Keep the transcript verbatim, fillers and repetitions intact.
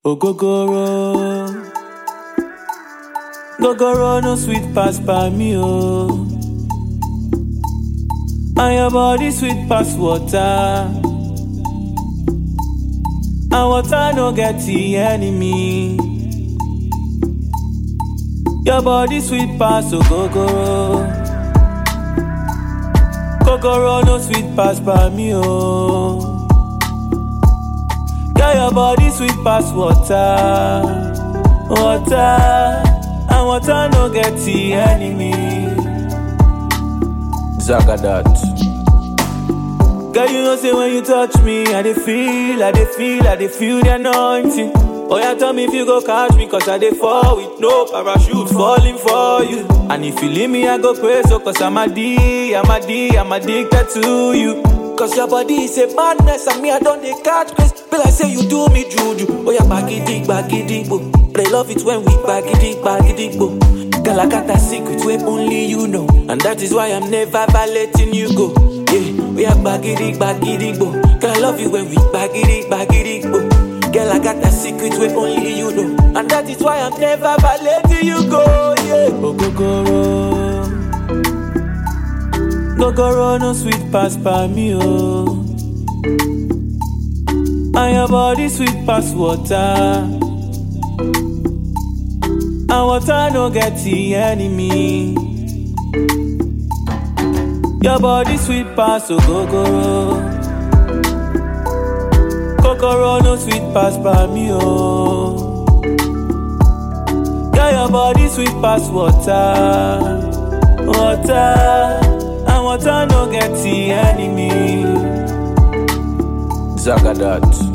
Ogogoro, Gogoro no sweet pass by me, oh. And your body sweet pass water. And water no get the enemy. Your body sweet pass, Ogogoro. Gogoro no sweet pass by me, oh. Girl, your body sweet pass water, water, and water no get the enemy. Zagadat. Girl, you know say when you touch me, I dey feel, I dey feel, I dey feel the anointing. Oh yeah, tell me if you go catch me, cause I dey fall with no parachute falling for you. And if you leave me, I go crazy, so cause I'm a D, I'm a D, I'm addicted to you. Cause your body is a madness, and me I don't dey catch grace. Feel like say you do me juju. Oh yeah, bagidi, bagidi, bo. But I love it when we bagidi, bagidi, bo. Girl, I got that secret where only you know, and that is why I'm never letting you go. Yeah, we are bagidi, bagidi, bo. Girl, I love you when we bagidi, bagidi, bo. Girl, I got that secret where only you know, and that is why I'm never letting you go. Yeah, oh, Gogoro, Gogoro no sweet pass by me, oh. And your body sweet pass water. And water no get the enemy. Your body sweet pass, oh, Gogoro. Gogoro no sweet pass by me, oh. Yeah, your body sweet pass water. Water. And water no get the enemy. Zagadat.